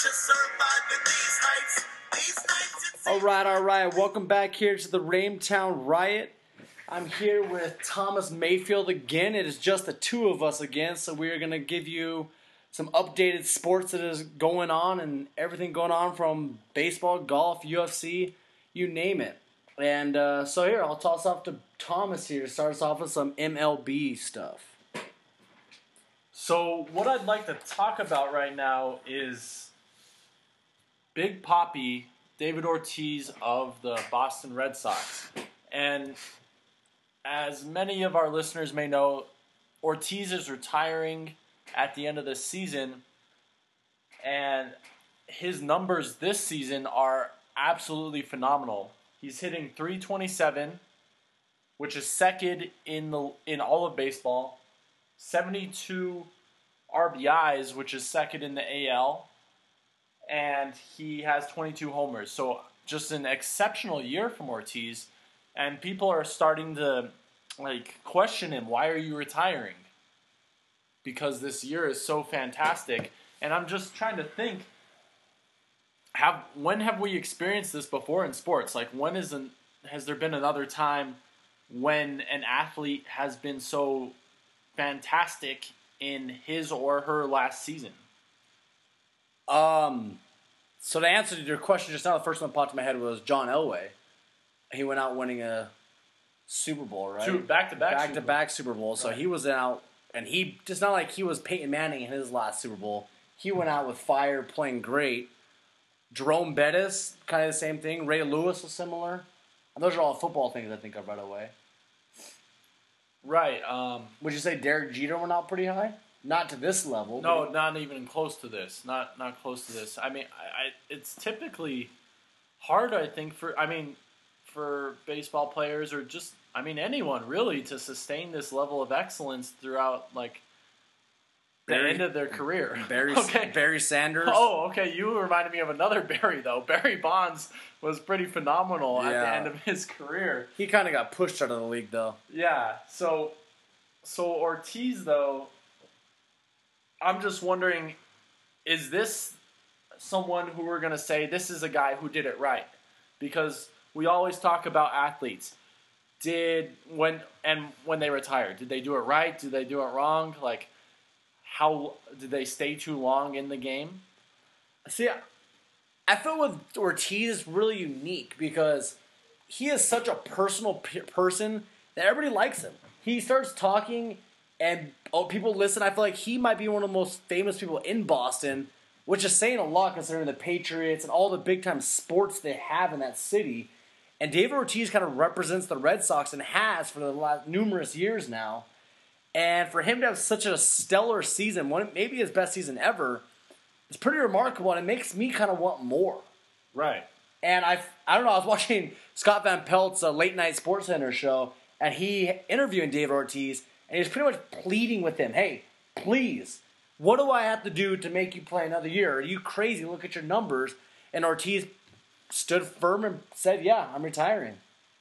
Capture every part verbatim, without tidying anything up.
All right, all right. Welcome back here to the Raintown Riot. I'm here with Thomas Mayfield again. It is just the two of us again, so we are going to give you some updated sports that is going on and everything going on from baseball, golf, U F C, you name it. And uh, so here, I'll toss off to Thomas here to start us off with some M L B stuff. So what I'd like to talk about right now is Big Papi, David Ortiz of the Boston Red Sox. And as many of our listeners may know, Ortiz is retiring at the end of the season. And his numbers this season are absolutely phenomenal. He's hitting three twenty-seven, which is second in the in all of baseball. seventy-two R B Is, which is second in the A L. And he has twenty-two homers. So just an exceptional year from Ortiz. And people are starting to like question him. Why are you retiring? Because this year is so fantastic. And I'm just trying to think, have when have we experienced this before in sports? Like when is an, has there been another time when an athlete has been so fantastic in his or her last season? Um, so to answer your question just now, the first one that popped in my head was John Elway. He went out winning a Super Bowl, right? Two back-to-back Back-to-back Super Bowl. So right. he was out, and he, it's not like he was Peyton Manning in his last Super Bowl. He went out with fire, playing great. Jerome Bettis, kind of the same thing. Ray Lewis was similar. And those are all football things I think of right away. Right. Um, Would you say Derek Jeter went out pretty high? Not to this level. No, not even close to this. Not not close to this. I mean, I, I it's typically hard, I think, for I mean, for baseball players or just I mean anyone really to sustain this level of excellence throughout like the Barry, end of their career. Barry okay. Barry Sanders. Oh, okay. You reminded me of another Barry though. Barry Bonds was pretty phenomenal yeah. at the end of his career. He kind of got pushed out of the league though. Yeah. So, so Ortiz though. I'm just wondering, is this someone who we're going to say this is a guy who did it right? Because we always talk about athletes. Did when and when they retired, did they do it right? Did they do it wrong? Like, how did they stay too long in the game? See, I feel with Ortiz is really unique because he is such a personal pe- person that everybody likes him. He starts talking. And oh, people listen. I feel like he might be one of the most famous people in Boston, which is saying a lot considering the Patriots and all the big-time sports they have in that city. And David Ortiz kind of represents the Red Sox and has for the last numerous years now. And for him to have such a stellar season, one maybe his best season ever, it's pretty remarkable, and it makes me kind of want more. Right. And I, I don't know. I was watching Scott Van Pelt's uh, late night Sports Center show, and he interviewing David Ortiz. And he's pretty much pleading with him, hey, please, what do I have to do to make you play another year? Are you crazy? Look at your numbers. And Ortiz stood firm and said, yeah, I'm retiring.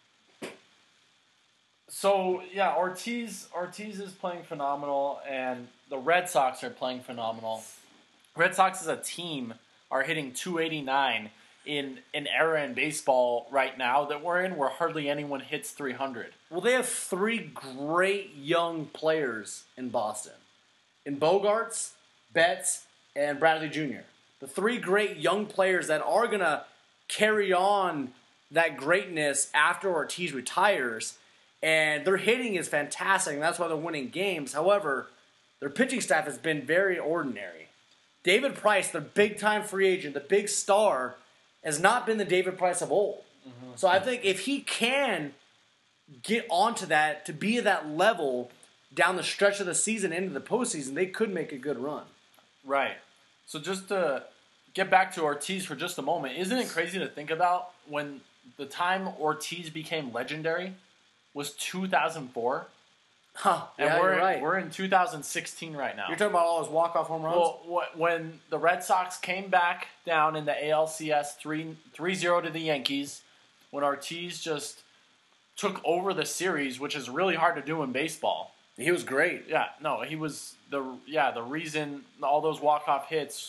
So, yeah, Ortiz Ortiz is playing phenomenal, and the Red Sox are playing phenomenal. Red Sox as a team are hitting two eighty-nine in an era in baseball right now that we're in where hardly anyone hits three hundred. Well, they have three great young players in Boston. In Bogarts, Betts, and Bradley Junior The three great young players that are going to carry on that greatness after Ortiz retires. And their hitting is fantastic, and that's why they're winning games. However, their pitching staff has been very ordinary. David Price, the big-time free agent, the big star, has not been the David Price of old. Mm-hmm. So I think if he can get onto that, to be at that level down the stretch of the season into the postseason, they could make a good run. Right. So just to get back to Ortiz for just a moment, isn't it crazy to think about when the time Ortiz became legendary was two thousand four? Huh, and yeah, we're, you're right. we're in two thousand sixteen right now. You're talking about all his walk-off home runs? Well, when the Red Sox came back down in the A L C S three zero to the Yankees, when Ortiz just took over the series, which is really hard to do in baseball. He was great. Yeah, no, he was the yeah the reason all those walk-off hits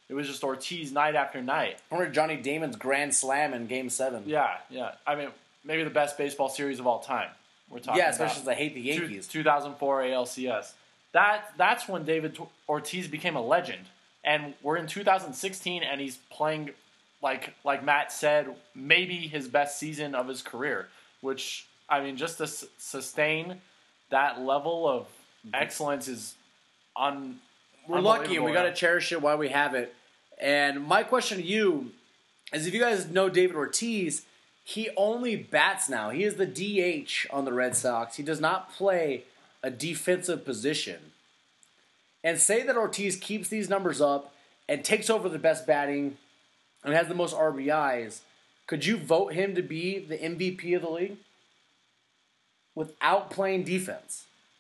It was just Ortiz night after night. I remember Johnny Damon's grand slam in Game Seven. Yeah, yeah. I mean, maybe the best baseball series of all time. We're talking yeah, especially about since I hate the Yankees. two thousand four A L C S. That that's when David Ortiz became a legend, and we're in two thousand sixteen, and he's playing like like Matt said, maybe his best season of his career. Which I mean, just to s- sustain that level of excellence is un. We're lucky, and we got to cherish it while we have it. And my question to you is, if you guys know David Ortiz, he only bats now. He is the D H on the Red Sox. He does not play a defensive position. And say that Ortiz keeps these numbers up and takes over the best batting and has the most R B Is, could you vote him to be the M V P of the league without playing defense?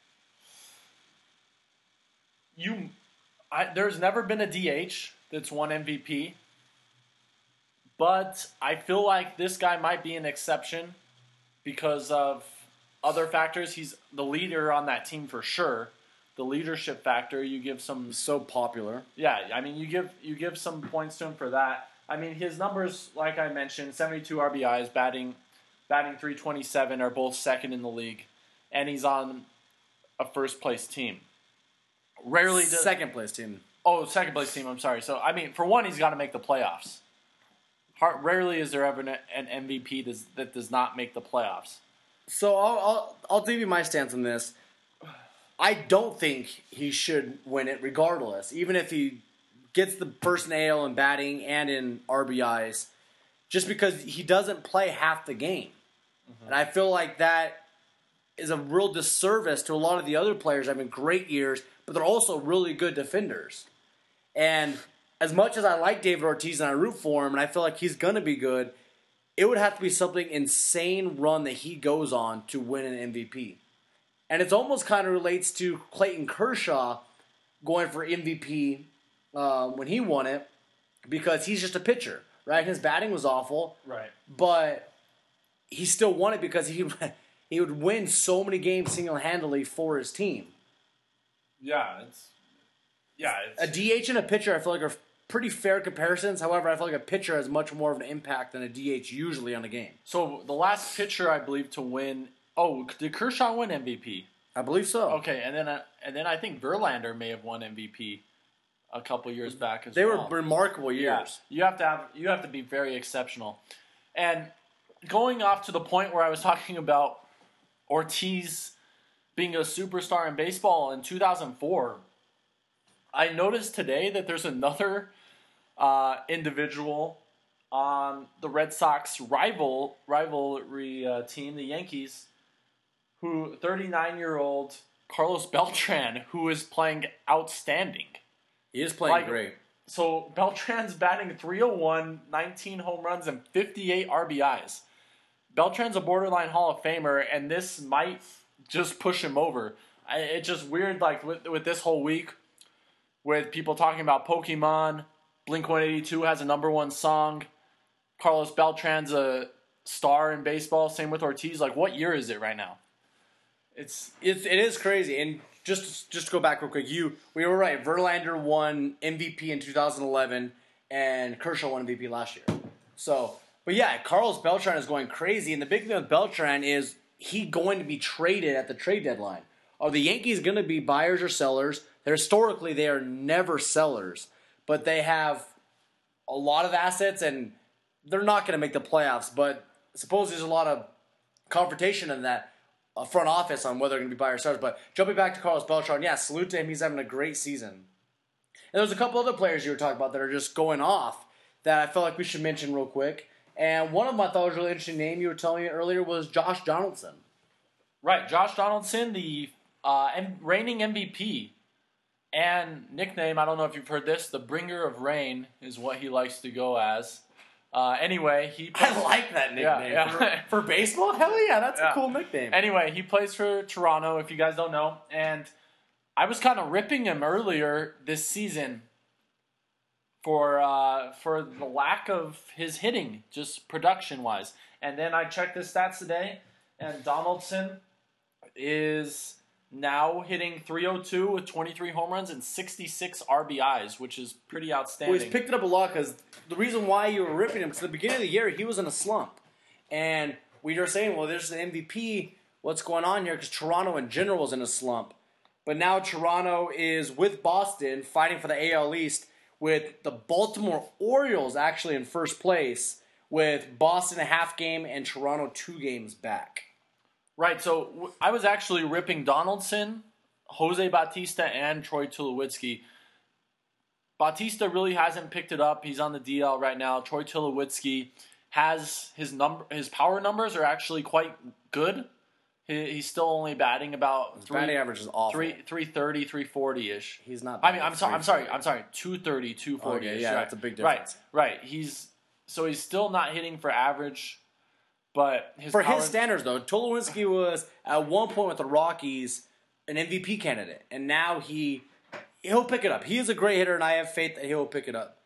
You, I, there's never been a D H that's won M V P, but I feel like this guy might be an exception because of other factors. He's the leader on that team for sure. The leadership factor, you give some so popular. Yeah, I mean, you give you give some points to him for that. I mean, his numbers, like I mentioned, seventy-two R B Is, batting batting three twenty-seven, are both second in the league, and he's on a first place team. Rarely does second place team. Oh, second place team. I'm sorry. So I mean, for one, he's got to make the playoffs. Hard, rarely is there ever an M V P does, that does not make the playoffs. So I'll, I'll I'll give you my stance on this. I don't think he should win it regardless, even if he gets the first in A L in batting and in R B Is, just because he doesn't play half the game. Mm-hmm. And I feel like that is a real disservice to a lot of the other players having great years, but they're also really good defenders. And as much as I like David Ortiz and I root for him, and I feel like he's going to be good, it would have to be something insane run that he goes on to win an M V P. And it almost kind of relates to Clayton Kershaw going for M V P uh, when he won it, because he's just a pitcher, right? His batting was awful, right? But he still won it because he he would win so many games single-handedly for his team. Yeah, it's yeah. It's, a D H and a pitcher, I feel like, are pretty fair comparisons. However, I feel like a pitcher has much more of an impact than a D H usually on a game. So the last pitcher, I believe, to win. Oh, did Kershaw win M V P? I believe so. Okay, and then uh, and then I think Verlander may have won M V P a couple years back as they well. They were remarkable years. Yeah, you have to have you have to be very exceptional. And going off to the point where I was talking about Ortiz being a superstar in baseball in two thousand four, I noticed today that there's another uh, individual on the Red Sox rival rivalry uh, team, the Yankees, who thirty-nine-year-old Carlos Beltran, who is playing outstanding. He is playing like, great. So Beltran's batting three oh one, nineteen home runs, and fifty-eight R B Is. Beltran's a borderline Hall of Famer, and this might just push him over. I, it's just weird, like, with, with this whole week, with people talking about Pokemon, Blink one eighty-two has a number one song, Carlos Beltran's a star in baseball, same with Ortiz. Like, what year is it right now? It's, it's it is crazy. And just just to go back real quick, you we were right. Verlander won M V P in two thousand eleven, and Kershaw won M V P last year. So, but yeah, Carlos Beltran is going crazy. And the big thing with Beltran is he going to be traded at the trade deadline. Are the Yankees going to be buyers or sellers? They're, historically, they are never sellers, but they have a lot of assets, and they're not going to make the playoffs. But suppose there's a lot of confrontation in that uh, front office on whether they're going to be buyers or sellers. But jumping back to Carlos Beltran, yeah, salute to him. He's having a great season. And there's a couple other players you were talking about that are just going off that I felt like we should mention real quick. And one of them I thought was a really interesting name you were telling me earlier was Josh Donaldson. Right, Josh Donaldson, the uh, M- reigning M V P. And nickname, I don't know if you've heard this, the Bringer of Rain is what he likes to go as. Uh, anyway, he plays, I like that nickname. Yeah, yeah. For, for baseball? Hell yeah, that's yeah. a cool nickname. Anyway, he plays for Toronto, if you guys don't know. And I was kind of ripping him earlier this season for uh, for the lack of his hitting, just production-wise. And then I checked his stats today, and Donaldson is now hitting three oh two with twenty-three home runs and sixty-six R B Is, which is pretty outstanding. Well, he's picked it up a lot because the reason why you were ripping him, because at the beginning of the year, he was in a slump. And we were saying, well, there's an M V P. What's going on here? Because Toronto in general was in a slump. But now Toronto is with Boston fighting for the A L East with the Baltimore Orioles actually in first place with Boston a half game and Toronto two games back. Right, so w- I was actually ripping Donaldson, Jose Bautista, and Troy Tulowitzki. Bautista really hasn't picked it up. He's on the D L right now. Troy Tulowitzki has his number, his power numbers are actually quite good. He, he's still only batting about His three, batting average is awful. three, three thirty, three forty-ish. He's not. I mean, I'm sorry, I'm sorry, I'm sorry, two thirty, two forty-ish. Okay, yeah, right. that's a big difference. Right, right. He's so he's still not hitting for average, but his For power, his standards, though, Tulowitzki was at one point with the Rockies an M V P candidate, and now he he'll pick it up. He is a great hitter, and I have faith that he'll pick it up.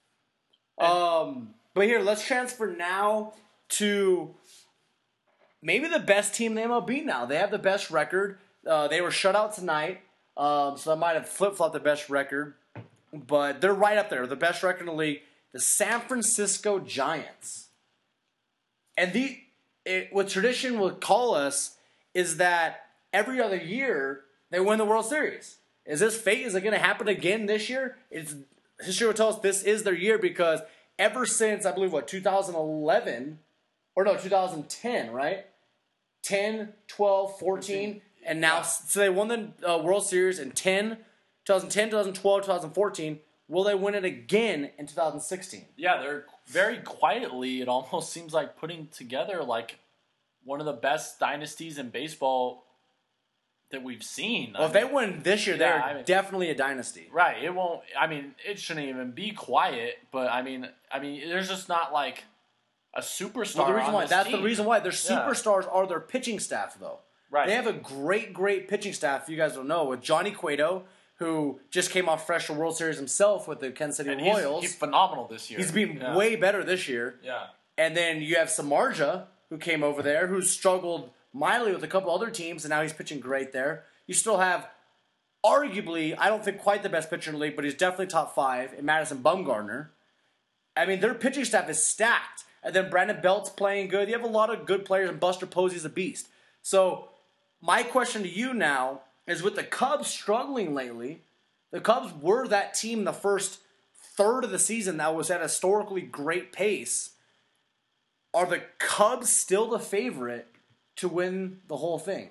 Um, but here, let's transfer now to maybe the best team in the M L B now. They have the best record. Uh, they were shut out tonight, um, so that might have flip-flopped the best record. But they're right up there. The best record in the league, the San Francisco Giants. And the it, what tradition will call us is that every other year they win the World Series. Is this fate? Is it going to happen again this year? It's history will tell us this is their year because ever since, I believe, what, two thousand eleven, or no, two thousand ten, right? ten, twelve, fourteen, and now, so they won the uh, World Series in ten, twenty ten, twenty twelve, twenty fourteen. Will they win it again in two thousand sixteen? Yeah, they're very quietly, it almost seems like putting together like one of the best dynasties in baseball that we've seen. Well, I if mean, they win this year, yeah, they're I mean- definitely a dynasty. right, it won't, I mean, it shouldn't even be quiet, but I mean, I mean, there's just not like a superstar Well, the reason on why this that's team. the reason why their Yeah. superstars are their pitching staff, though. Right. They have a great, great pitching staff. If you guys don't know, with Johnny Cueto, who just came off fresh from World Series himself with the Kansas City And he's, Royals. he's phenomenal this year. He's been Yeah. way better this year. Yeah. And then you have Samardzija, who came over there, who struggled mightily with a couple other teams, and now he's pitching great there. You still have, arguably, I don't think quite the best pitcher in the league, but he's definitely top five, in Madison Bumgarner. I mean, their pitching staff is stacked. And then Brandon Belt's playing good. You have a lot of good players, and Buster Posey's a beast. So, my question to you now is with the Cubs struggling lately, the Cubs were that team the first third of the season that was at a historically great pace. Are the Cubs still the favorite to win the whole thing?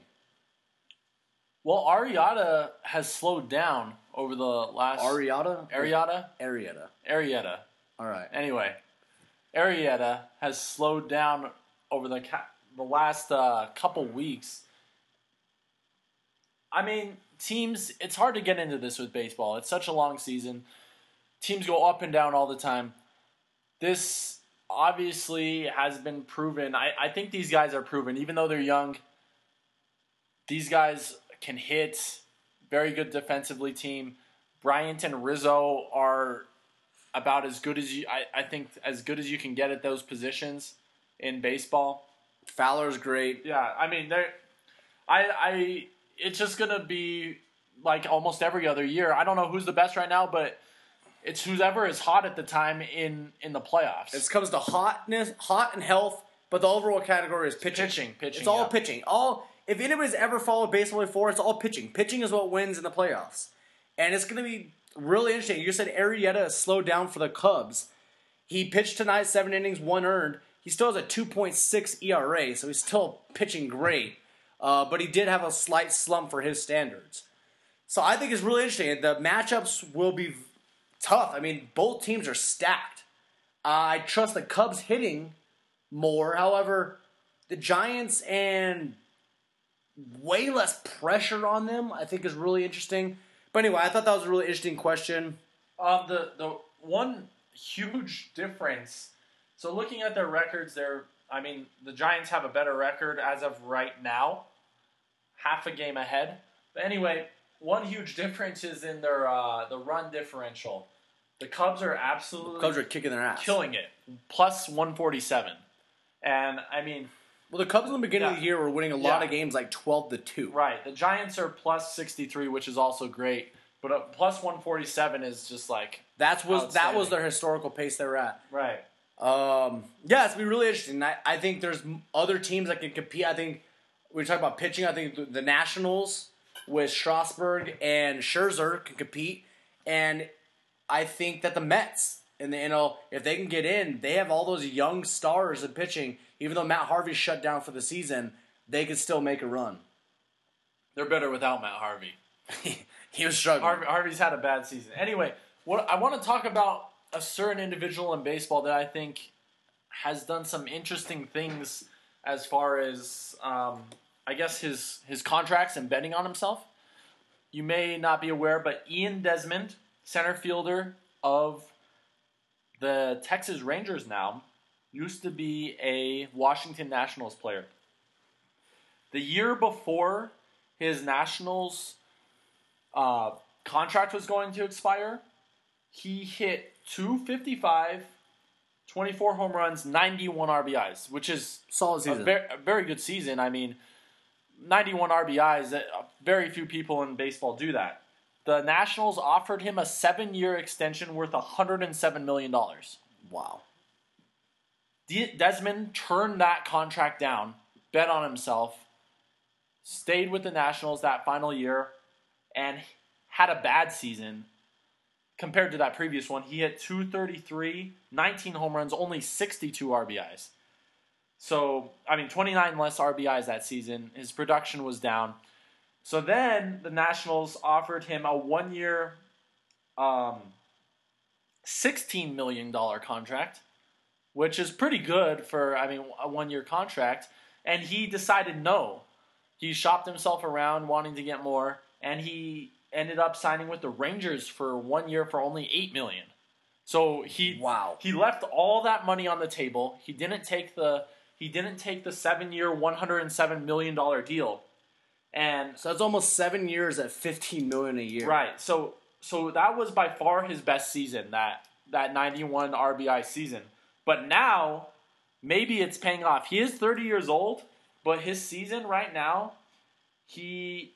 Well, Arrieta has slowed down over the last... Arrieta? Arrieta? Arrieta. Arrieta. All right. Anyway, Arrieta has slowed down over the ca- the last uh, couple weeks. I mean, teams, it's hard to get into this with baseball. It's such a long season. Teams go up and down all the time. This obviously has been proven. I, I think these guys are proven. Even though they're young, these guys can hit. Very good defensively team. Bryant and Rizzo are about as good as you, I, I think, as good as you can get at those positions in baseball. Fowler's great. Yeah, I mean, they're, I, I, it's just gonna be like almost every other year. I don't know who's the best right now, but it's whoever is hot at the time in, in the playoffs. It comes to hotness, hot and health, but the overall category is pitching. pitching, pitching. It's all yeah. pitching. All if anybody's ever followed baseball before, it's all pitching. Pitching is what wins in the playoffs, and it's going to be really interesting. You said Arrieta has slowed down for the Cubs. He pitched tonight, seven innings, one earned. He still has a two point six E R A, so he's still pitching great. Uh, but he did have a slight slump for his standards. So I think it's really interesting. The matchups will be tough. I mean, both teams are stacked. Uh, I trust the Cubs hitting more. However, the Giants and way less pressure on them, I think, is really interesting. But anyway, I thought that was a really interesting question. Um, the the one huge difference. So looking at their records, they're I mean the Giants have a better record as of right now, half a game ahead. But anyway, one huge difference is in their uh, the run differential. The Cubs are absolutely Cubs are kicking their ass. killing it, plus one forty seven, and I mean Well, the Cubs in the beginning Yeah. of the year were winning a lot Yeah. of games like twelve to two. Right. The Giants are plus sixty-three, which is also great. But a plus one forty-seven is just like That's was that was outstanding. their historical pace they were at. Right. Um, yeah, it's gonna be really interesting. I, I think there's m- other teams that can compete. I think we talk about pitching. I think the, the Nationals with Strasburg and Scherzer can compete, and I think that the Mets and the, you know if they can get in, they have all those young stars in pitching. Even though Matt Harvey shut down for the season, they could still make a run. They're better without Matt Harvey. He was struggling. Harvey. Harvey's had a bad season. Anyway, what I want to talk about a certain individual in baseball that I think has done some interesting things as far as um, I guess his his contracts and betting on himself. You may not be aware, but Ian Desmond, center fielder of the Texas Rangers now, used to be a Washington Nationals player. The year before his Nationals uh, contract was going to expire, he hit two fifty-five, twenty-four home runs, ninety-one R B Is, which is Solid a season. very, a very good season. I mean, ninety-one R B Is, uh, very few people in baseball do that. The Nationals offered him a seven-year extension worth one hundred seven million dollars. Wow. De- Desmond turned that contract down, bet on himself, stayed with the Nationals that final year, and had a bad season compared to that previous one. He hit two thirty-three, nineteen home runs, only sixty-two R B Is. So, I mean, twenty-nine less R B Is that season. His production was down. So then the Nationals offered him a one-year, um, sixteen million dollars contract, which is pretty good for, I mean, a one-year contract. And he decided no. He shopped himself around wanting to get more, and he ended up signing with the Rangers for one year for only eight million dollars. So he Wow. he left all that money on the table. He didn't take the he didn't take the seven-year, one hundred seven million dollars deal. And So that's almost seven years at fifteen million dollars a year. right. So so that was by far his best season, that that ninety-one R B I season. But now, maybe it's paying off. He is thirty years old, but his season right now, he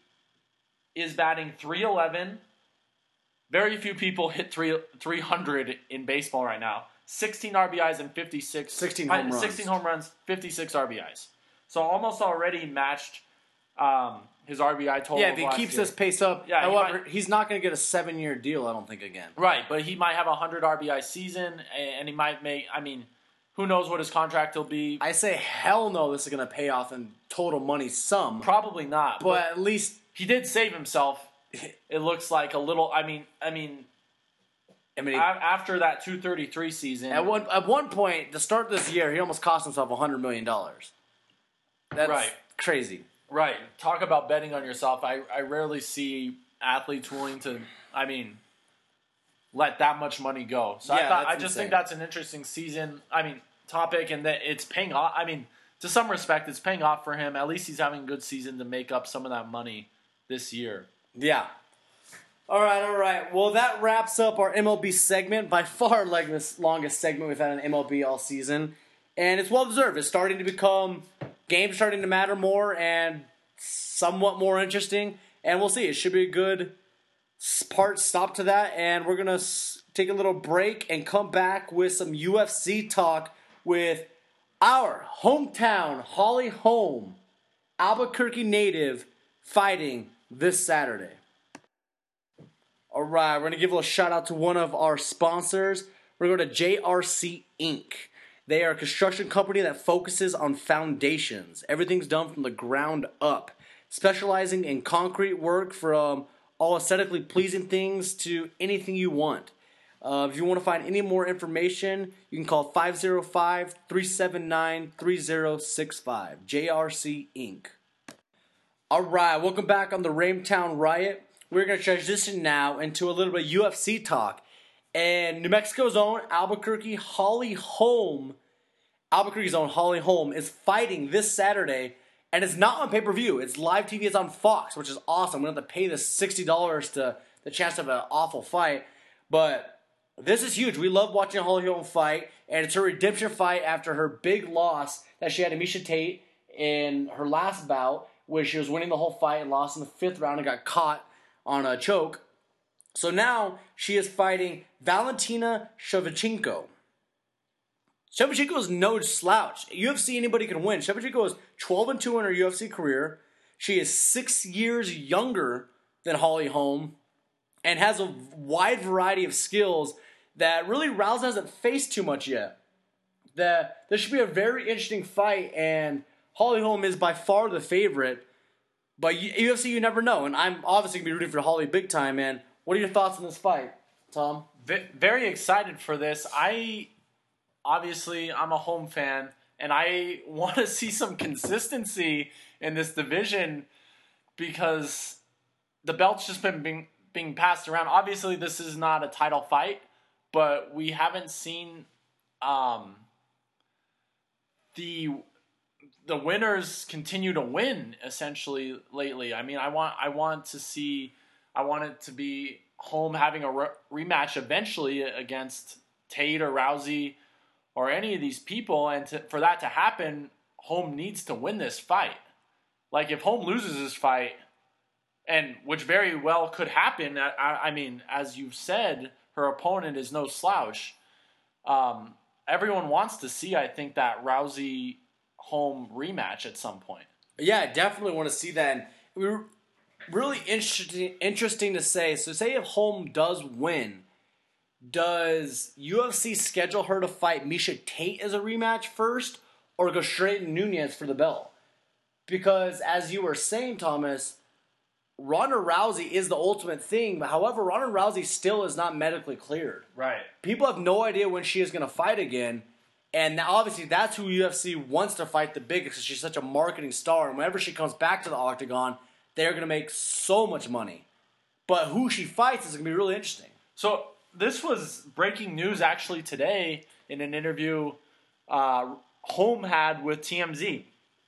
is batting three eleven. Very few people hit three, three hundred in baseball right now. sixteen R B Is and fifty-six. sixteen home uh, runs. sixteen home runs, fifty-six R B Is. So almost already matched um, his R B I total. Yeah, of if he last keeps year. this pace up, Yeah, he however, might- he's not going to get a seven-year deal, I don't think, again. Right, but he might have a one hundred R B I season, and he might make, I mean, who knows what his contract will be. I say hell no this is going to pay off in total money sum, Probably not, but but at least, he did save himself. It looks like a little, I mean, I mean, I mean, a- after that two thirty-three season. at one at one point, to start this year, he almost cost himself one hundred million dollars. That's Right. crazy. Right. Talk about betting on yourself. I, I rarely see athletes willing to, I mean, let that much money go. So I Yeah, thought, I that's just insane. think that's an interesting season, I mean, topic, and that it's paying off. I mean, to some respect, it's paying off for him. At least he's having a good season to make up some of that money this year. Yeah. All right, all right. Well, that wraps up our M L B segment. By far, longest, longest segment we've had in M L B all season. And it's well deserved. It's starting to become, games starting to matter more and somewhat more interesting. And we'll see. It should be a good s- part stop to that. And we're going to s- take a little break and come back with some U F C talk with our hometown Holly Holm, Albuquerque native, fighting this Saturday. All right, we're going to give a little shout out to one of our sponsors. We're going to go to J R C Incorporated. They are a construction company that focuses on foundations. Everything's done from the ground up, specializing in concrete work from all aesthetically pleasing things to anything you want. Uh, if you want to find any more information, you can call five oh five, three seven nine, three oh six five. J R C Incorporated. All right, welcome back on the Raintown Riot. We're going to transition now into a little bit of U F C talk. And New Mexico's own Albuquerque Holly Holm, Albuquerque's own Holly Holm is fighting this Saturday. And it's not on pay-per-view. It's live T V. It's on Fox, which is awesome. We don't have to pay this sixty dollars to the chance to have an awful fight. But this is huge. We love watching Holly Holm fight. And it's her redemption fight after her big loss that she had to Misha Tate in her last bout, where she was winning the whole fight and lost in the fifth round and got caught on a choke. So now she is fighting Valentina Shevchenko. Shevchenko is no slouch. U F C, anybody can win. Shevchenko is twelve and two in her U F C career. She is six years younger than Holly Holm and has a wide variety of skills that really Rousey hasn't faced too much yet. The, this should be a very interesting fight, and Holly Holm is by far the favorite. But U F C, you never know. And I'm obviously going to be rooting for Holly big time, man. What are your thoughts on this fight, Tom? Very excited for this. I, obviously, I'm a Holm fan, and I want to see some consistency in this division because the belt's just been being, being passed around. Obviously, this is not a title fight, but we haven't seen um, the the winners continue to win essentially lately. I mean, I want I want to see I want it to be Holm having a re- rematch eventually against Tate or Rousey or any of these people, and to, for that to happen, Holm needs to win this fight. Like, if Holm loses this fight, and which very well could happen, I, I mean, as you've said, her opponent is no slouch. Um, everyone wants to see, I think, that Rousey-Holm rematch at some point. Yeah, I definitely want to see that. And we were really interesting, interesting to say. So, say if Holm does win, does U F C schedule her to fight Miesha Tate as a rematch first, or go straight to Nunes for the belt? Because, as you were saying, Thomas, Ronda Rousey is the ultimate thing. However, Ronda Rousey still is not medically cleared. Right. People have no idea when she is going to fight again. And now, obviously, that's who U F C wants to fight the biggest because she's such a marketing star. And whenever she comes back to the octagon, they're going to make so much money. But who she fights is going to be really interesting. So, this was breaking news actually today in an interview uh, Holm had with T M Z.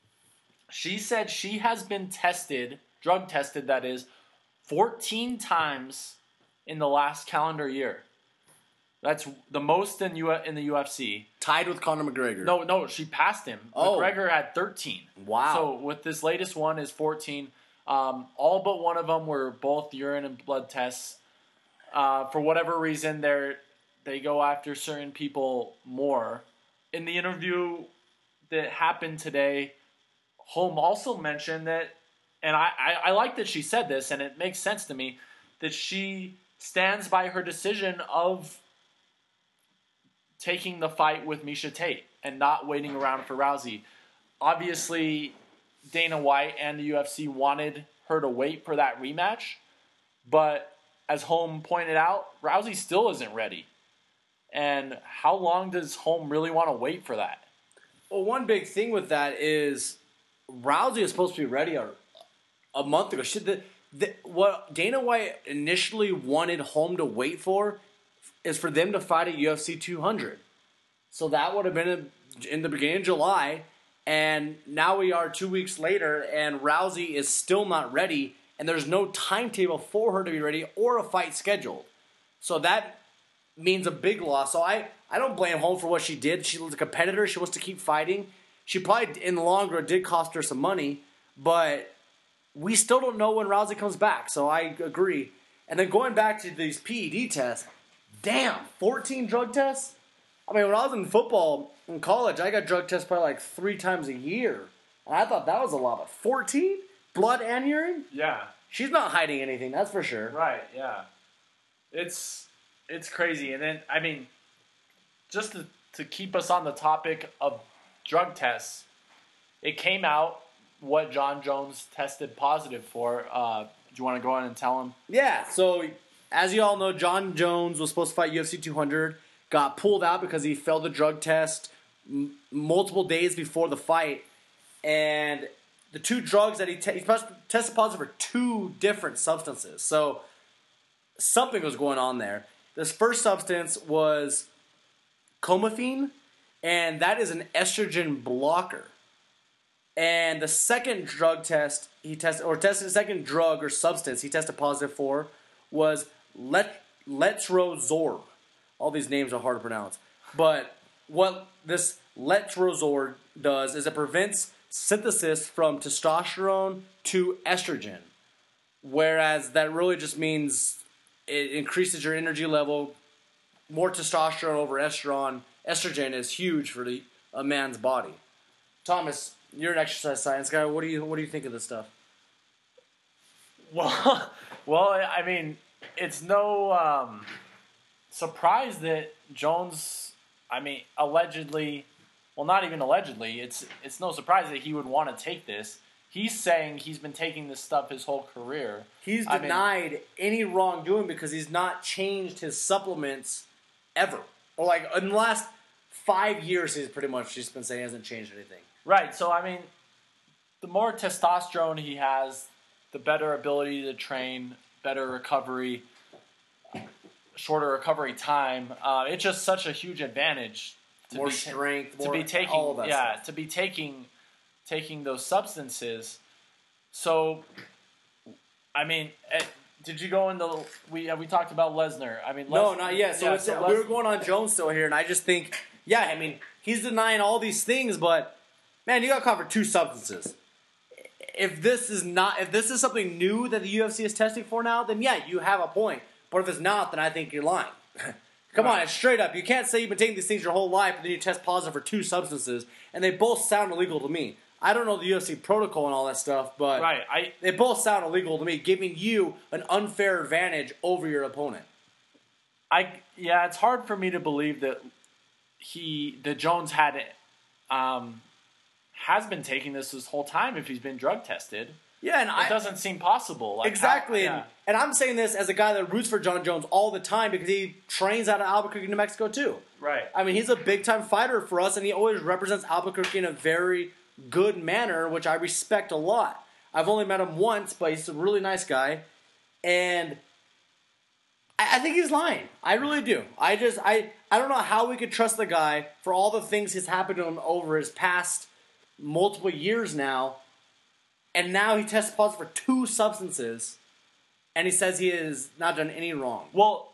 She said she has been tested, drug tested that is, fourteen times in the last calendar year. That's the most in U- in the U F C. Tied with Conor McGregor. No, no, she passed him. Oh. McGregor had thirteen. Wow. So with this latest one is fourteen. Um, all but one of them were both urine and blood tests. Uh, for whatever reason, they they go after certain people more. In the interview that happened today, Holm also mentioned that, and I, I, I like that she said this, and it makes sense to me, that she stands by her decision of taking the fight with Miesha Tate and not waiting around for Rousey. Obviously, Dana White and the U F C wanted her to wait for that rematch, but as Holm pointed out, Rousey still isn't ready. And how long does Holm really want to wait for that? Well, one big thing with that is Rousey is supposed to be ready a, a month ago. Should the, the what Dana White initially wanted Holm to wait for is for them to fight at U F C two hundred. So that would have been in, in the beginning of July, and now we are two weeks later, and Rousey is still not ready, and there's no timetable for her to be ready or a fight scheduled. So that means a big loss. So I, I don't blame Holm for what she did. She was a competitor. She wants to keep fighting. She probably, in the long run, did cost her some money, but we still don't know when Rousey comes back. So I agree. And then going back to these P E D tests, damn, fourteen drug tests? I mean, when I was in football in college, I got drug tests probably like three times a year. And I thought that was a lot, but fourteen? Blood and urine? Yeah. She's not hiding anything, that's for sure. Right, yeah. It's it's crazy. And then, I mean, just to, to keep us on the topic of drug tests, it came out what John Jones tested positive for. Uh, do you want to go in and tell him? Yeah, so as you all know, John Jones was supposed to fight U F C two hundred, got pulled out because he failed the drug test m- multiple days before the fight, and the two drugs that he, te- he tested positive for two different substances. So something was going on there. This first substance was Comaphene, and that is an estrogen blocker. And the second drug test he tested, or tested the second drug or substance he tested positive for was let letrozole. All these names are hard to pronounce. But what this letrozole does is it prevents synthesis from testosterone to estrogen, whereas that really just means it increases your energy level. More testosterone over estrogen. Estrogen is huge for the, a man's body. Thomas, you're an exercise science guy. What do you what do you think of this stuff? Well, well, I mean, it's no um, surprise that Jones, I mean, allegedly, well, not even allegedly, it's it's no surprise that he would want to take this. He's saying he's been taking this stuff his whole career. He's I denied mean, any wrongdoing because he's not changed his supplements ever. Or like in the last five years, he's pretty much just been saying he hasn't changed anything. Right. So I mean, the more testosterone he has, the better ability to train, better recovery, shorter recovery time. Uh, it's just such a huge advantage. To More be, strength, to more be taking, all of that yeah, stuff. to be taking, taking those substances. So, I mean, eh, did you go into we uh, we talked about Lesnar? I mean, No, Les- not yet. So, yeah, it's, so we Les- were going on Jones still here, and I just think, yeah, I mean, he's denying all these things, but man, you got caught for two substances. If this is not, if this is something new that the U F C is testing for now, then yeah, you have a point. But if it's not, then I think you're lying. Come Right. on, it's straight up. You can't say you've been taking these things your whole life, and then you test positive for two substances, and they both sound illegal to me. I don't know the U F C protocol and all that stuff, but Right. I they both sound illegal to me, giving you an unfair advantage over your opponent. I yeah, it's hard for me to believe that he that Jones had it. Um, has been taking this this whole time if he's been drug tested. Yeah, and It I doesn't seem possible. Like, exactly, how- and, yeah. and I'm saying this as a guy that roots for John Jones all the time because he trains out of Albuquerque, New Mexico too. Right. I mean, he's a big time fighter for us, and he always represents Albuquerque in a very good manner, which I respect a lot. I've only met him once, but he's a really nice guy, and I, I think he's lying. I really do. I just I I don't know how we could trust the guy for all the things he's happened to him over his past multiple years now, and now he tests positive for two substances, and he says he has not done any wrong. Well,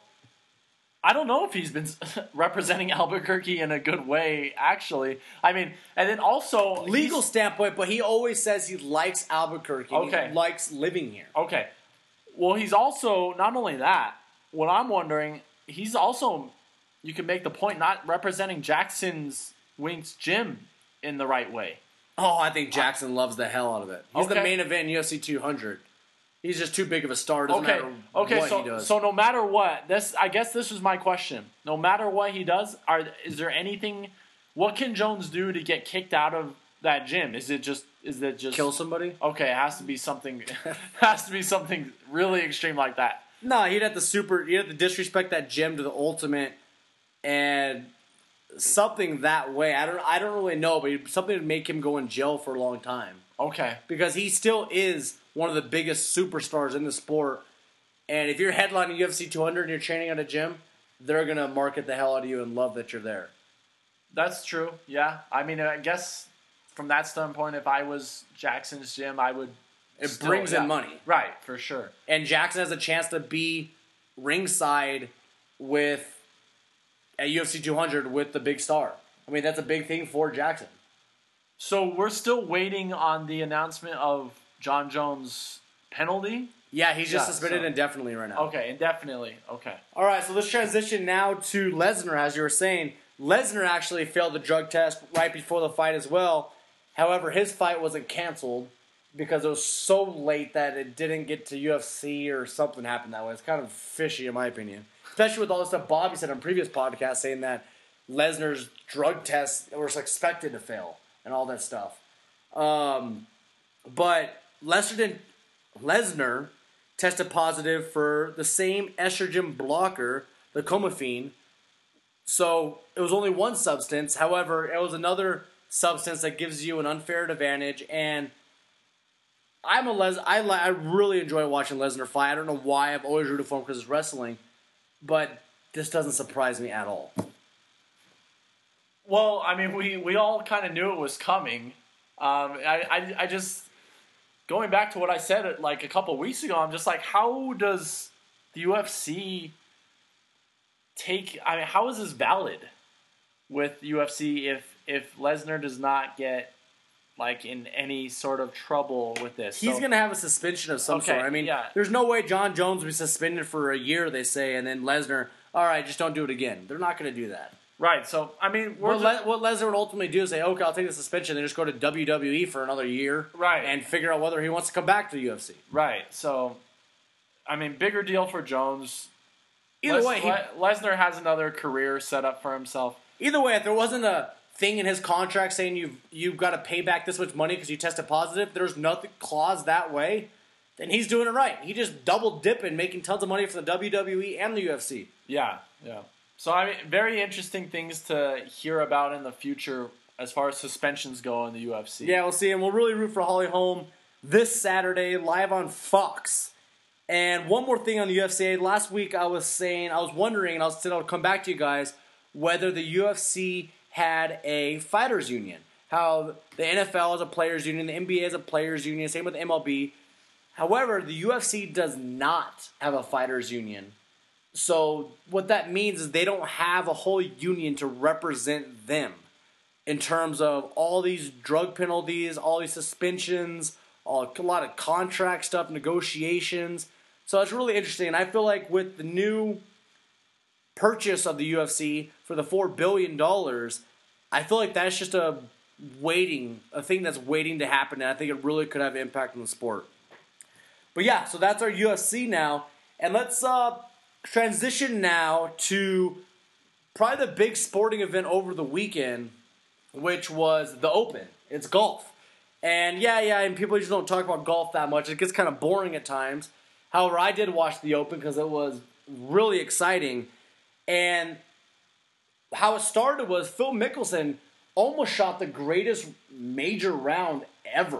I don't know if he's been representing Albuquerque in a good way, actually. I mean, and then also... Legal he's- standpoint, but he always says he likes Albuquerque. and Okay. He likes living here. Okay. Well, he's also, not only that, what I'm wondering, he's also, you can make the point, not representing Jackson's Wink's gym in the right way. Oh, I think Jackson loves the hell out of it. He's the Okay. main event in U F C two hundred. He's just too big of a star. It doesn't Okay, matter okay. what So, he does. so no matter what, this I guess this was my question. No matter what he does, are is there anything? What can Jones do to get kicked out of that gym? Is it just? Is it just Kill somebody? Okay, it has to be something. has to be something really extreme like that. No, he'd have to super. He'd have to disrespect that gym to the ultimate, and something that way. I don't. I don't really know, but something to make him go in jail for a long time Okay. because he still is one of the biggest superstars in the sport. And if you're headlining U F C two hundred and you're training at a gym, they're gonna market the hell out of you and love that you're there. That's true. Yeah. I mean, I guess from that standpoint, if I was Jackson's gym, I would. It still- brings yeah. in money. Right, for sure. And Jackson has a chance to be ringside with at U F C two hundred with the big star. I mean, that's a big thing for Jackson. So we're still waiting on the announcement of John Jones' penalty. Yeah, he's just Yeah, suspended so- indefinitely right now. Okay, indefinitely. Okay. All right, so let's transition now to Lesnar. As you were saying, Lesnar actually failed the drug test right before the fight as well. However, his fight wasn't canceled because it was so late that it didn't get to U F C or something happened that way. It's kind of fishy in my opinion. Especially with all the stuff Bobby said on previous podcasts saying that Lesnar's drug tests were expected to fail and all that stuff. Um, but Lesnar didn't, Lesnar tested positive for the same estrogen blocker, the Comafene. So it was only one substance. However, it was another substance that gives you an unfair advantage. And I'm a Les. I li- I really enjoy watching Lesnar fight. I don't know why. I've always rooted for him because it's wrestling, but this doesn't surprise me at all. Well, I mean, we, we all kind of knew it was coming. Um, I, I I just going back to what I said like a couple weeks ago. I'm just like, how does the U F C take? I mean, how is this valid with U F C if if Lesnar does not get like in any sort of trouble with this. He's so, going to have a suspension of some Okay, sort. I mean, yeah. there's no way John Jones will be suspended for a year, they say, and then Lesnar, all right, just don't do it again. They're not going to do that. Right, so, I mean... We're What, just, Le- what Lesnar would ultimately do is say, okay, I'll take the suspension, then just go to W W E for another year. Right. And figure out whether he wants to come back to the U F C. Right, so, I mean, bigger deal for Jones. Either Les- way, he, Le- Lesnar has another career set up for himself. either way, if there wasn't a thing in his contract saying you've, you've got to pay back this much money because you tested positive, there's nothing clause that way, then he's doing it right. He just double dipping, making tons of money for the W W E and the U F C. Yeah, yeah. So, I mean, very interesting things to hear about in the future as far as suspensions go in the U F C. Yeah, we'll see. And we'll really root for Holly Holm this Saturday live on Fox. And one more thing on the U F C. Last week I was saying, I was wondering, and I was saying I'll come back to you guys, whether the U F C had a fighters union. How the N F L is a players union, the N B A is a players union, same with the M L B. However, the U F C does not have a fighters union. So what that means is they don't have a whole union to represent them in terms of all these drug penalties, all these suspensions, all, a lot of contract stuff, negotiations. So it's really interesting. And I feel like with the new purchase of the U F C for the four billion dollars, I feel like that's just a waiting, a thing that's waiting to happen. And I think it really could have impact on the sport. But yeah, so that's our U F C now. And let's uh, transition now to probably the big sporting event over the weekend, which was the Open. It's golf. And yeah, yeah, and people just don't talk about golf that much. It gets kind of boring at times. However, I did watch the Open because it was really exciting. And how it started was Phil Mickelson almost shot the greatest major round ever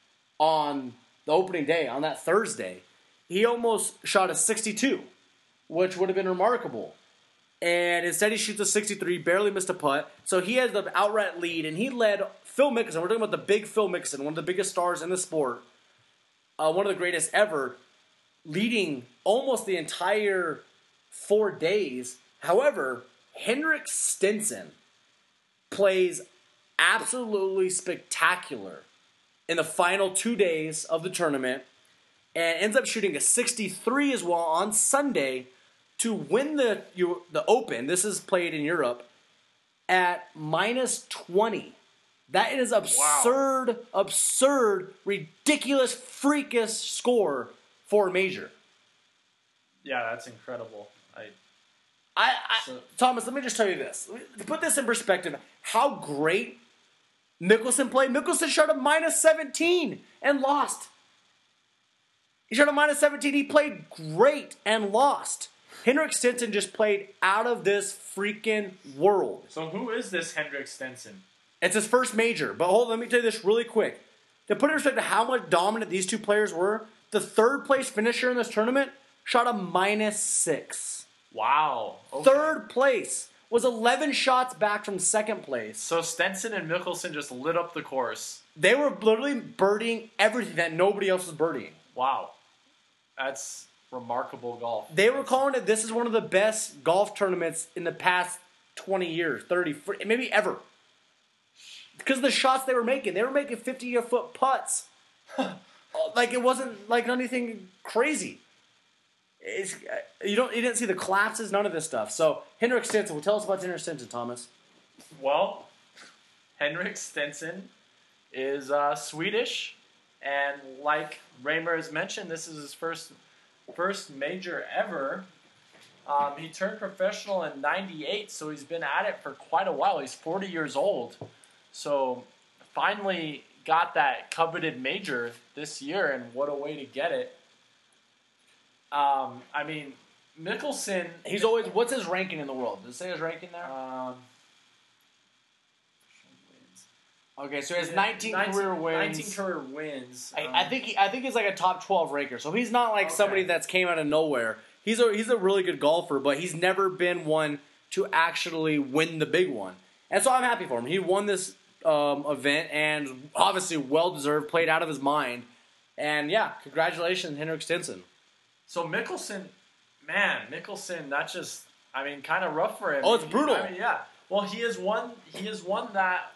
on the opening day, on that Thursday. He almost shot a sixty-two, which would have been remarkable. And instead he shoots a sixty-three, barely missed a putt. So he has the outright lead, and he led Phil Mickelson. We're talking about the big Phil Mickelson, one of the biggest stars in the sport, uh, one of the greatest ever, leading almost the entire four days. However, Henrik Stenson plays absolutely spectacular in the final two days of the tournament and ends up shooting a sixty-three as well on Sunday to win the you, the Open. This is played in Europe at minus twenty. That is absurd, wow. absurd, ridiculous, freakish score for a major. Yeah, that's incredible. I, I, I so, Thomas, let me just tell you this. To put this in perspective, how great Mickelson played. Mickelson shot a minus seventeen and lost. He shot a minus seventeen. He played great and lost. Henrik Stenson just played out of this freaking world. So who is this Henrik Stenson? It's his first major. But hold on, let me tell you this really quick. To put in perspective how much dominant these two players were, the third place finisher in this tournament shot a minus six. Wow. Okay. Third place was eleven shots back from second place. So Stenson and Mickelson just lit up the course. They were literally birdieing everything that nobody else was birdieing. Wow. That's remarkable golf. They were calling it, this is one of the best golf tournaments in the past twenty years, thirty, maybe ever. Because of the shots they were making. They were making fifty-foot putts. Like, it wasn't like anything crazy. It's, you don't, you didn't see the collapses, none of this stuff. So, Henrik Stenson, well, tell us about Henrik Stenson, Thomas. Well, Henrik Stenson is uh, Swedish, and like Raymer has mentioned, this is his first first major ever. Um, he turned professional in ninety-eight, so he's been at it for quite a while. He's forty years old, so finally got that coveted major this year, and what a way to get it. Um, I mean, Mickelson... He's always... What's his ranking in the world? Does it say his ranking there? Um, okay, so he has nineteen, nineteen career wins. nineteen career wins. I, um, I think he, I think he's like a top twelve ranker. So he's not like okay. somebody that's came out of nowhere. He's a he's a really good golfer, but he's never been one to actually win the big one. And so I'm happy for him. He won this um, event and obviously well deserved. Played out of his mind. And yeah, congratulations, Henrik Stenson. So Mickelson, man, Mickelson, that's just, I mean, kind of rough for him. Oh, it's brutal. I mean, yeah. Well, he has won. He has won that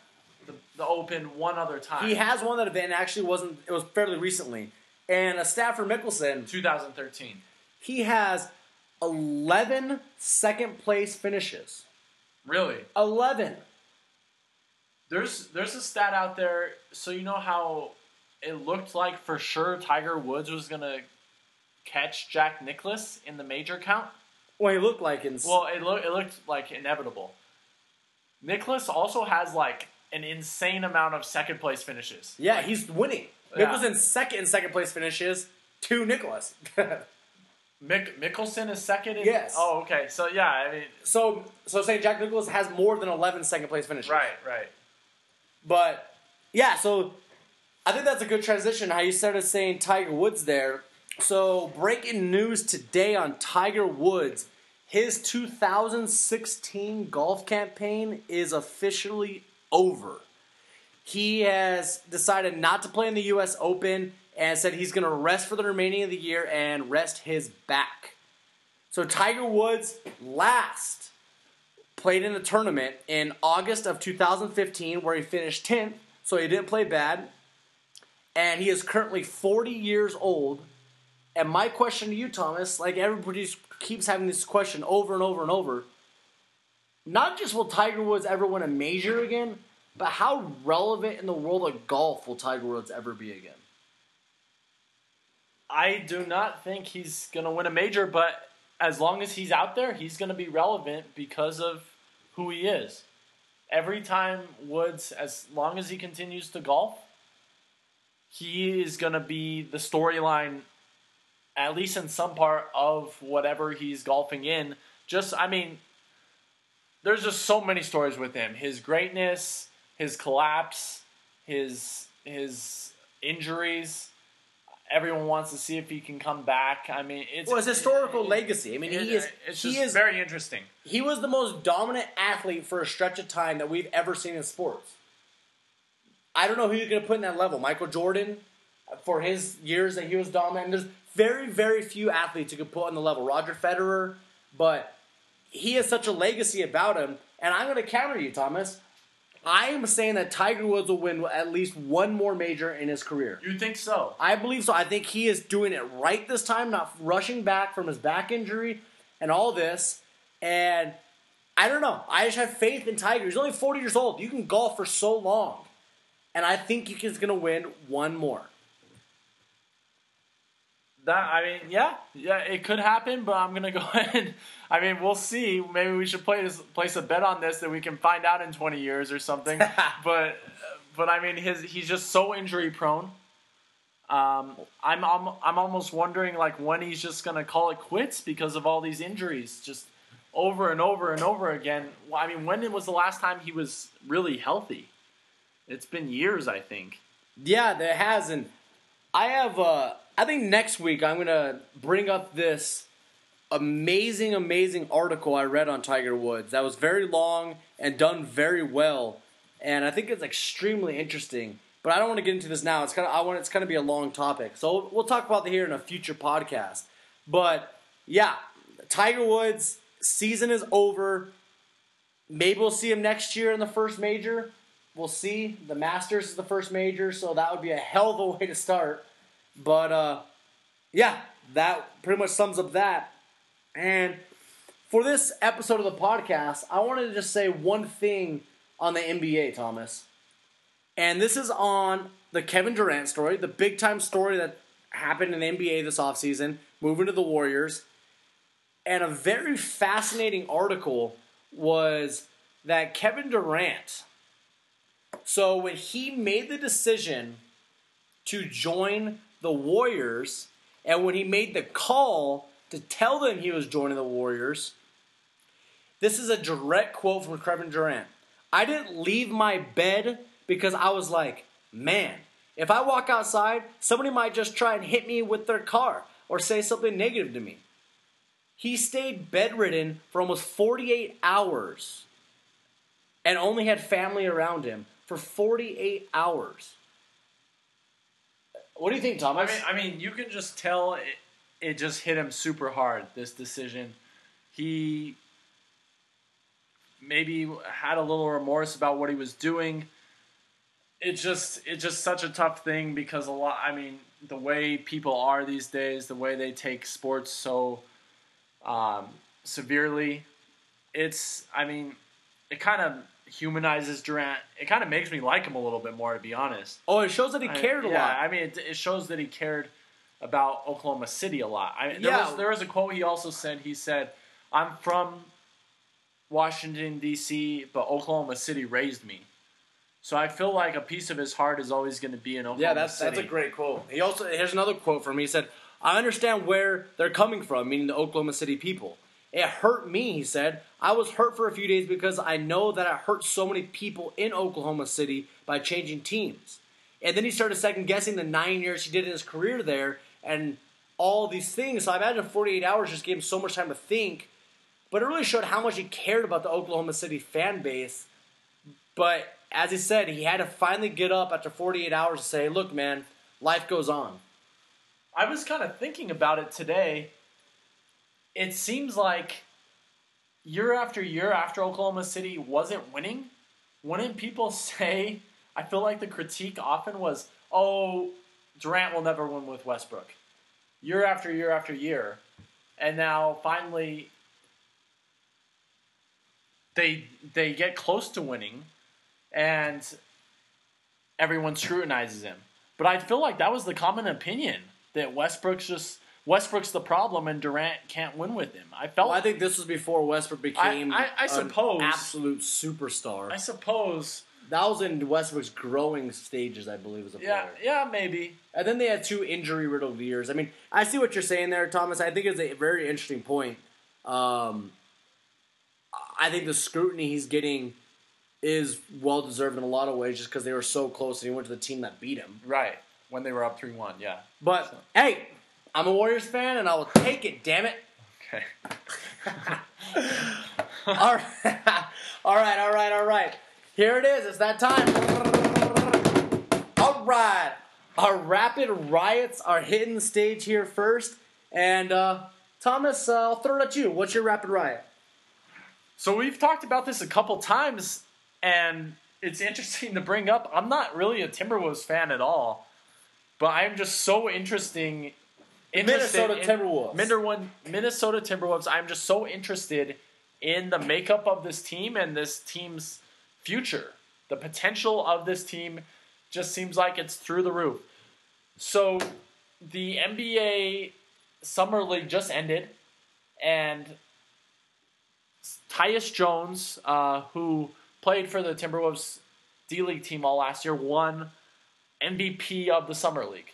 the, the Open one other time. He has won that event. Actually, wasn't it was fairly recently. And a stat for Mickelson, twenty thirteen. He has eleven second place finishes. Really? Eleven. There's there's a stat out there. So you know how it looked like for sure Tiger Woods was gonna catch Jack Nicklaus in the major count. Well, he looked like in. Well, it looked it looked like inevitable. Nicklaus also has like an insane amount of second place finishes. Yeah, like, he's winning. Yeah. Mickelson second in second place finishes to Nicklaus. Mick, Mickelson is second. In, Yes. Oh, okay. So yeah, I mean. So so saying Jack Nicklaus has more than eleven second place finishes. Right, right. But yeah, so I think that's a good transition. How you started saying Tiger Woods there. So breaking news today on Tiger Woods. His two thousand sixteen golf campaign is officially over. He has decided not to play in the U S Open and said he's going to rest for the remaining of the year and rest his back. So Tiger Woods last played in a tournament in August of two thousand fifteen where he finished tenth, so he didn't play bad. And he is currently forty years old. And my question to you, Thomas, like everybody keeps having this question over and over and over, not just will Tiger Woods ever win a major again, but how relevant in the world of golf will Tiger Woods ever be again? I do not think he's going to win a major, but as long as he's out there, he's going to be relevant because of who he is. Every time Woods, as long as he continues to golf, he is going to be the storyline, at least in some part of whatever he's golfing in. Just, I mean, there's just so many stories with him. His greatness, his collapse, his his injuries. Everyone wants to see if he can come back. I mean, it's well, it's historical it, legacy. I mean, it, he is it's he just is very interesting. He was the most dominant athlete for a stretch of time that we've ever seen in sports. I don't know who you're going to put in that level. Michael Jordan, for his years that he was dominant. And there's very, very few athletes you could put on the level. Roger Federer, but he has such a legacy about him. And I'm going to counter you, Thomas. I am saying that Tiger Woods will win at least one more major in his career. You think so? I believe so. I think he is doing it right this time, not rushing back from his back injury and all this. And I don't know. I just have faith in Tiger. He's only forty years old. You can golf for so long. And I think he's going to win one more. That I mean, yeah, yeah, it could happen, but I'm gonna go ahead. I mean, we'll see. Maybe we should play this, place a bet on this that we can find out in twenty years or something. but, but I mean, his he's just so injury prone. Um, I'm, I'm I'm almost wondering like when he's just gonna call it quits because of all these injuries, just over and over and over again. I mean, when was the last time he was really healthy? It's been years, I think. Yeah, there has, and I have. Uh, I think next week I'm gonna bring up this amazing, amazing article I read on Tiger Woods. That was very long and done very well, and I think it's extremely interesting. But I don't want to get into this now. It's kind of I want it's going to be a long topic, so we'll talk about it here in a future podcast. But yeah, Tiger Woods season is over. Maybe we'll see him next year in the first major. We'll see. The Masters is the first major, so that would be a hell of a way to start. But, uh, yeah, that pretty much sums up that. And for this episode of the podcast, I wanted to just say one thing on the N B A, Thomas. And this is on the Kevin Durant story, the big-time story that happened in the N B A this offseason, moving to the Warriors. And a very fascinating article was that Kevin Durant, so when he made the decision to join the Warriors, and when he made the call to tell them he was joining the Warriors, this is a direct quote from Kevin Durant. I didn't leave my bed because I was like, man, if I walk outside, somebody might just try and hit me with their car or say something negative to me. He stayed bedridden for almost forty-eight hours and only had family around him for forty-eight hours. What do you think, Thomas? I mean, I mean, you can just tell it, it just hit him super hard, this decision. He maybe had a little remorse about what he was doing. it's just it's just such a tough thing because a lot. I mean, the way people are these days, the way they take sports so um, severely, it's. I mean, it kind of humanizes Durant. It kind of makes me like him a little bit more, to be honest. Oh, it shows that he cared I, a yeah, lot. I mean, it, it shows that he cared about Oklahoma City a lot. I mean, there Yeah. was there was a quote he also said. He said, "I'm from Washington D C, but Oklahoma City raised me." So I feel like a piece of his heart is always going to be in Oklahoma Yeah, that's City. that's a great quote. He also here's another quote from him. He said, "I understand where they're coming from, meaning the Oklahoma City people. It hurt me," he said. "I was hurt for a few days because I know that I hurt so many people in Oklahoma City by changing teams." And then he started second guessing the nine years he did in his career there and all these things. So I imagine forty-eight hours just gave him so much time to think. But it really showed how much he cared about the Oklahoma City fan base. But as he said, he had to finally get up after forty-eight hours and say, "Look, man, life goes on." I was kind of thinking about it today. It seems like year after year after Oklahoma City wasn't winning, wouldn't people say, I feel like the critique often was, oh, Durant will never win with Westbrook. Year after year after year. And now finally they they get close to winning and everyone scrutinizes him. But I feel like that was the common opinion, that Westbrook's just Westbrook's the problem and Durant can't win with him. I felt Well, I think this was before Westbrook became I- I- I suppose- an absolute superstar. I suppose That was in Westbrook's growing stages, I believe, as a yeah, player. yeah, maybe. And then they had two injury-riddled years. I mean, I see what you're saying there, Thomas. I think it's a very interesting point. Um, I think the scrutiny he's getting is well-deserved in a lot of ways just because they were so close and he went to the team that beat him. Right. When they were up three one, yeah. But, So- hey, I'm a Warriors fan and I will take it, damn it. Okay. all right, all right, all right, all right. Here it is. It's that time. All right. Our rapid riots are hitting the stage here first. And, uh, Thomas, uh, I'll throw it at you. What's your rapid riot? So we've talked about this a couple times, and it's interesting to bring up. I'm not really a Timberwolves fan at all, but I'm just so interesting. interested Minnesota in- Timberwolves. Minnesota, Minnesota Timberwolves. I'm just so interested in the makeup of this team and this team's future. The potential of this team just seems like it's through the roof. So the N B A Summer League just ended, and Tyus Jones, uh, who played for the Timberwolves D-League team all last year, won M V P of the Summer League.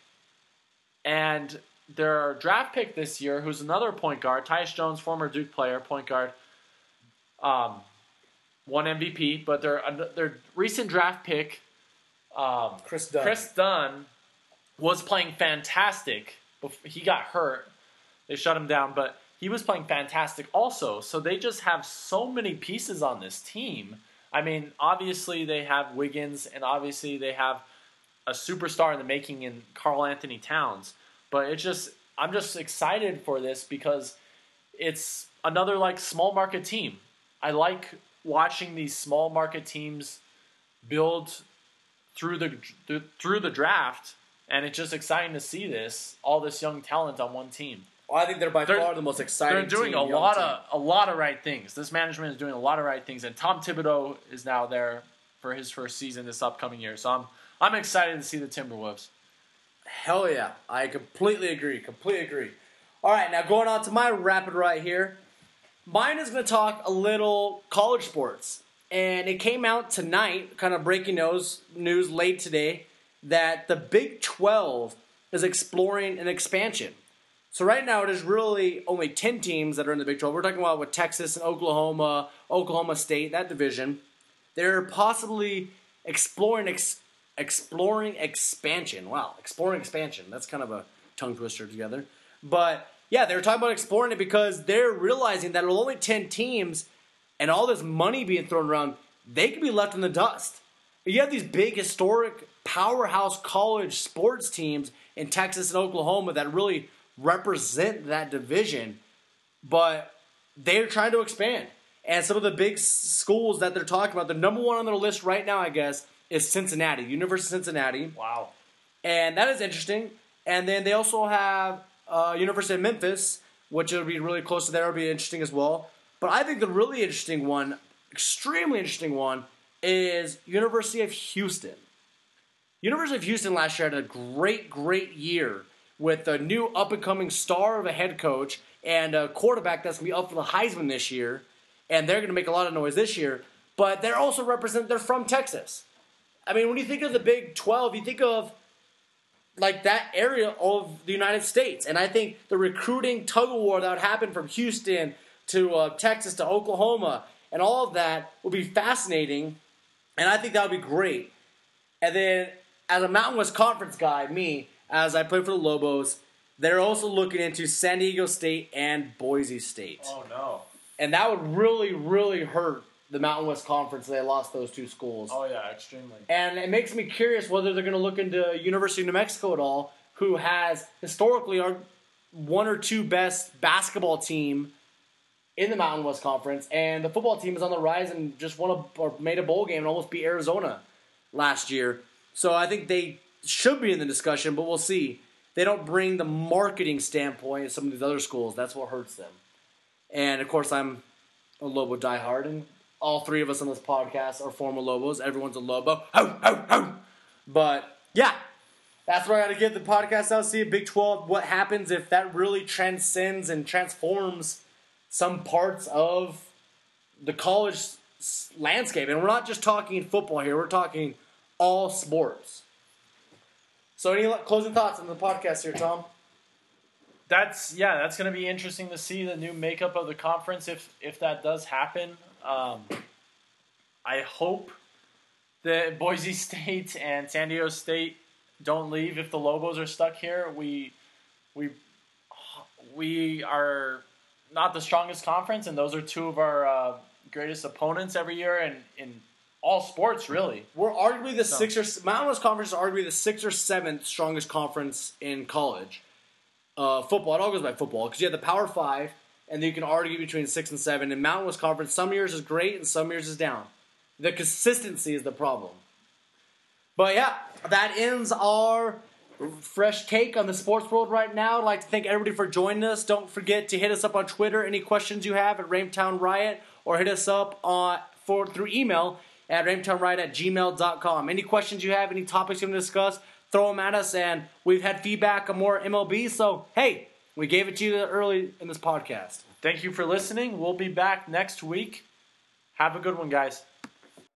And their draft pick this year, who's another point guard, Tyus Jones, former Duke player, point guard, um, won M V P. But their their recent draft pick, um, Chris Dunn. Chris Dunn, was playing fantastic. Bef- He got hurt. They shut him down, but he was playing fantastic also. So they just have so many pieces on this team. I mean, obviously they have Wiggins, and obviously they have a superstar in the making in Karl Anthony Towns. But it's just, I'm just excited for this because it's another like small market team. I like watching these small market teams build through the through the draft, and it's just exciting to see this, all this young talent on one team. I think they're by They're- far the most exciting They're doing team, a young lot team. of a lot of right things. This management is doing a lot of right things, and Tom Thibodeau is now there for his first season this upcoming year. So I'm I'm excited to see the Timberwolves. Hell yeah. I completely agree. Completely agree. All right, now going on to my rapid right here. Mine is going to talk a little college sports. And it came out tonight, kind of breaking news, news late today, that the Big twelve is exploring an expansion. So right now, there's really only ten teams that are in the Big twelve. We're talking about with Texas and Oklahoma, Oklahoma State, that division. They're possibly exploring ex- exploring expansion. Wow, exploring expansion. That's kind of a tongue twister together. But yeah, they were talking about exploring it because they're realizing that with only ten teams and all this money being thrown around, they could be left in the dust. You have these big historic powerhouse college sports teams in Texas and Oklahoma that really represent that division, but they're trying to expand. And some of the big s- schools that they're talking about, the number one on their list right now, I guess, is Cincinnati, University of Cincinnati. Wow. And that is interesting. And then they also have uh, University of Memphis, which will be really close to there. It'll be interesting as well. But I think the really interesting one, extremely interesting one, is University of Houston. University of Houston last year had a great, great year with a new up-and-coming star of a head coach and a quarterback that's going to be up for the Heisman this year. And they're going to make a lot of noise this year. But they're also represent, they're from Texas. I mean, when you think of the Big twelve, you think of like that area of the United States. And I think the recruiting tug-of-war that would happen from Houston to uh, Texas to Oklahoma and all of that would be fascinating. And I think that would be great. And then as a Mountain West Conference guy, me, as I play for the Lobos, they're also looking into San Diego State and Boise State. Oh, no. And that would really, really hurt the Mountain West Conference if they lost those two schools. Oh, yeah, extremely. And it makes me curious whether they're going to look into University of New Mexico at all, who has historically our one or two best basketball team in the Mountain West Conference, and the football team is on the rise and just won a, or made a bowl game and almost beat Arizona last year. So I think they should be in the discussion, but we'll see. They don't bring the marketing standpoint of some of these other schools. That's what hurts them. And, of course, I'm a Lobo diehard, and all three of us on this podcast are former Lobos. Everyone's a Lobo. Ho, ho, ho. But, yeah, that's where I got to give the podcast out. See Big twelve, what happens if that really transcends and transforms some parts of the college s- landscape. And we're not just talking football here. We're talking all sports. So any closing thoughts on the podcast here, Tom? That's yeah, that's going to be interesting to see the new makeup of the conference if if that does happen. Um, I hope that Boise State and San Diego State don't leave if the Lobos are stuck here. We we we are not the strongest conference, and those are two of our uh, greatest opponents every year, and in all sports, really. We're arguably the So. sixth or Mountain West Conference is arguably the sixth or seventh strongest conference in college. Uh, football, it all goes by football because you have the Power Five, and then you can argue between six and seven. And Mountain West Conference, some years is great and some years is down. The consistency is the problem. But yeah, that ends our fresh take on the sports world right now. I'd like to thank everybody for joining us. Don't forget to hit us up on Twitter. Any questions you have at Rametown Riot, or hit us up on for through email at rametownriot at gmail dot com. Any questions you have, any topics you want to discuss, throw them at us. And we've had feedback on more M L B, so hey, we gave it to you early in this podcast. Thank you for listening. We'll be back next week. Have a good one, guys.